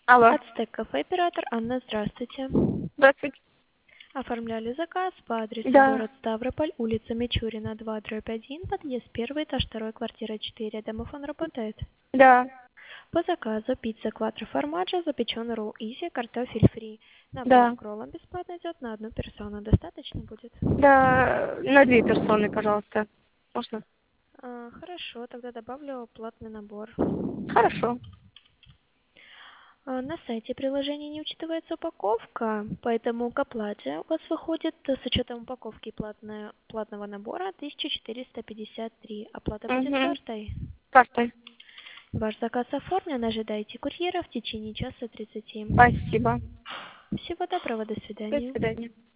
Алло. Ацтек кафе, оператор Анна, здравствуйте. Здравствуйте. Оформляли заказ по адресу Да, город Ставрополь, улица Мичурина, 2/1, подъезд 1, этаж 2, квартира 4. Домофон работает. да, По заказу пицца кватро формаджо, запеченный ролл изи, картофель фри. Набор да. к роллам бесплатно идет на одну персону. Достаточно будет? Да, на 2 персоны, пожалуйста. Можно? Хорошо, тогда добавлю платный набор. Хорошо. На сайте приложения не учитывается упаковка, поэтому к оплате у вас выходит с учетом упаковки платного набора 1453. Оплата будет Угу. картой. Картой. Ваш заказ оформлен, ожидайте курьера в течение часа 30. Спасибо. Всего доброго, до До свидания. свидания.